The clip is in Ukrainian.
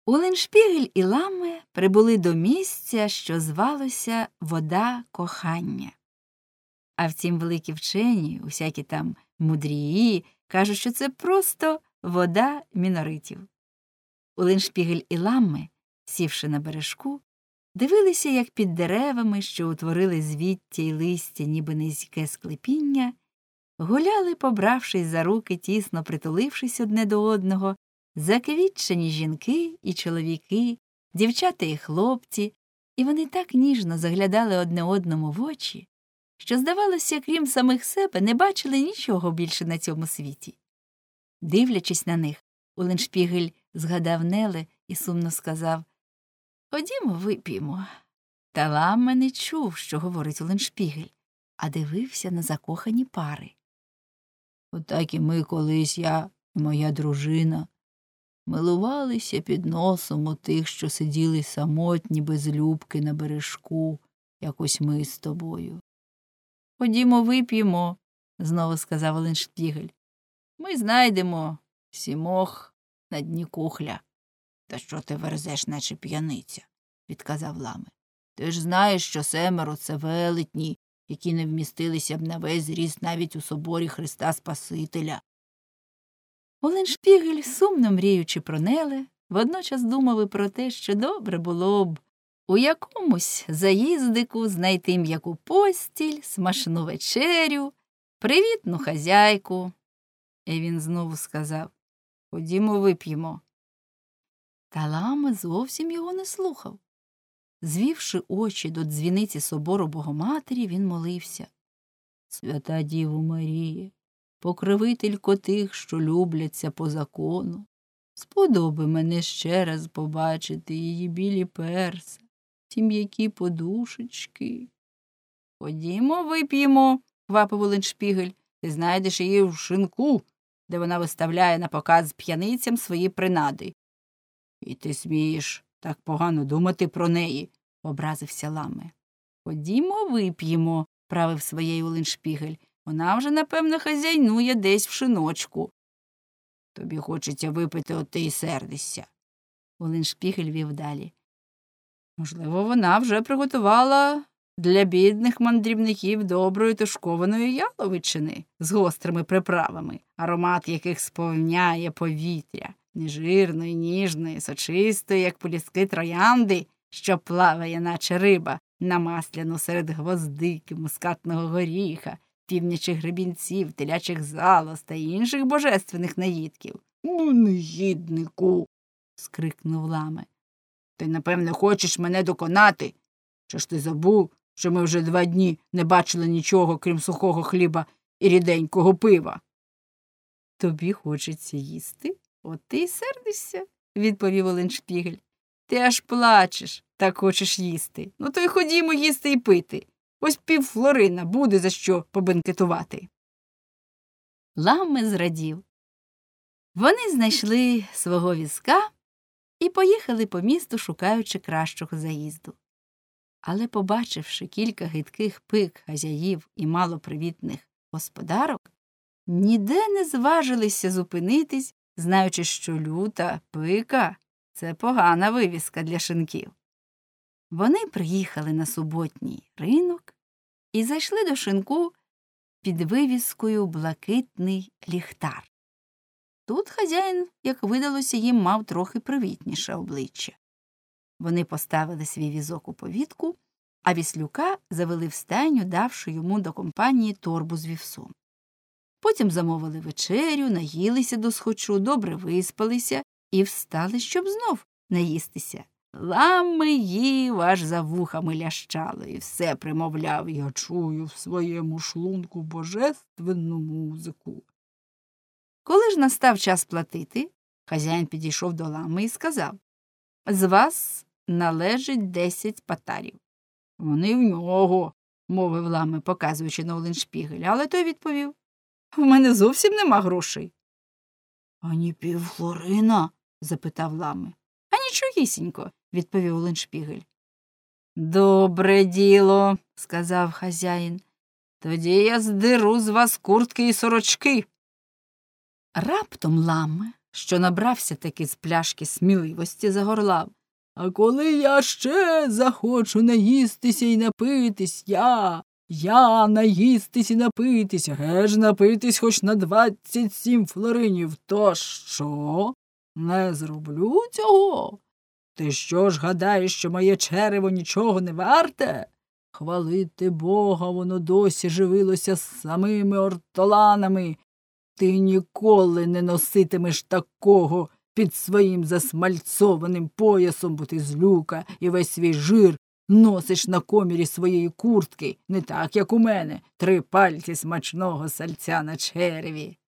Улленшпігель і Ламме прибули до місця, що звалося Вода кохання. А втім, великі вчені, усякі там мудрії, кажуть, що це просто вода міноритів. Улленшпігель і Ламме, сівши на бережку, дивилися, як під деревами, що утворили звіття й листя, ніби низьке склепіння, гуляли, побравшись за руки, тісно притулившись одне до одного, заквітчені жінки і чоловіки, дівчата і хлопці, і вони так ніжно заглядали одне одному в очі, що, здавалося, крім самих себе, не бачили нічого більше на цьому світі. Дивлячись на них, Улленшпігель згадав Неле і сумно сказав: «Ходімо, вип'ємо». Та Ламме не чув, що говорить Улленшпігель, а дивився на закохані пари. «Отак і ми колись, я і моя дружина, милувалися під носом у тих, що сиділи самотні без любки на бережку, якось ми з тобою». «Ходімо, вип'ємо», – знову сказав Улленшпігель. «Ми знайдемо сімох на дні кухля». «Та що ти верзеш, наче п'яниця?» – відказав Ламме. «Ти ж знаєш, що 7 – це велетні, які не вмістилися б на весь зріст навіть у соборі Христа Спасителя». Улленшпігель, сумно мріючи про Неле, водночас думав і про те, що добре було б у якомусь заїздику знайти м'яку постіль, смачну вечерю, привітну хазяйку. І він знову сказав: «Ходімо, вип'ємо». Та Ламме зовсім його не слухав. Звівши очі до дзвіниці собору Богоматері, він молився: «Свята Діво Маріє, покровителько тих, що любляться по закону, сподоби мене ще раз побачити її білі перса, ті м'які подушечки». «Ходімо, вип'ємо», – квапив Улленшпігель. «Ти знайдеш її в шинку, де вона виставляє на показ п'яницям свої принади». «І ти смієш так погано думати про неї», – образився Ламме. «Ходімо, вип'ємо», – правив своєю Улленшпігель. «Вона вже, напевно, хазяйнує десь в шиночку». «Тобі хочеться випити, от ти й сердишся». Улленшпігель вів далі. «Можливо, вона вже приготувала для бідних мандрівників доброї тушкованої яловичини з гострими приправами, аромат яких сповняє повітря, нежирної, ніжної, сочистої, як поліски троянди, що плаває, наче риба, намасляну серед гвоздики, мускатного горіха, півнячих гребінців, телячих залоз та інших божественних наїдків». «Ну, негіднику!» – скрикнув Ламме. «Ти, напевне, хочеш мене доконати? Чи ж ти забув, що ми вже 2 дні не бачили нічого, крім сухого хліба і ріденького пива?» «Тобі хочеться їсти? От ти й сердишся», – відповів Улленшпігель. «Ти аж плачеш, так хочеш їсти. Ну то й ходімо їсти і пити. Ось півфлорина буде за що побенкетувати». Ламме зрадів. Вони знайшли свого візка і поїхали по місту, шукаючи кращого заїзду. Але, побачивши кілька гидких пик хазяїв і малопривітних господарок, ніде не зважилися зупинитись, знаючи, що люта пика – це погана вивіска для шинків. Вони приїхали на суботній ринок і зайшли до шинку під вивіскою «Блакитний ліхтар». Тут хазяїн, як видалося їм, мав трохи привітніше обличчя. Вони поставили свій візок у повітку, а віслюка завели в стайню, давши йому до компанії торбу з вівсом. Потім замовили вечерю, наїлися досхочу, добре виспалися і встали, щоб знов наїстися. Ламме їв, аж за вухами лящало, і все примовляв: «Я чую в своєму шлунку божественну музику». Коли ж настав час платити, хазяїн підійшов до Ламме і сказав: «З вас належить 10 патарів». «Вони в нього», – мовив Ламме, показуючи на Улленшпігеля, але той відповів: «В мене зовсім нема грошей». «Ані півфлорина?» – запитав Ламме. «А нічогісінько», – відповів Улленшпігель. «Добре діло», – сказав хазяїн. «Тоді я здеру з вас куртки і сорочки». Раптом Ламме що набрався таки з пляшки сміливості, загорлав: «А коли я ще захочу наїстися і напитись, я наїстись і напитись, геж напитись хоч на 27 флоринів, то що? Не зроблю цього? Ти що ж гадаєш, що моє черево нічого не варте? Хвалити Бога, воно досі живилося з самими ортоланами. Ти ніколи не носитимеш такого під своїм засмальцованим поясом, бо ти злюка і весь свій жир носиш на комірі своєї куртки, не так, як у мене, 3 пальці смачного сальця на череві».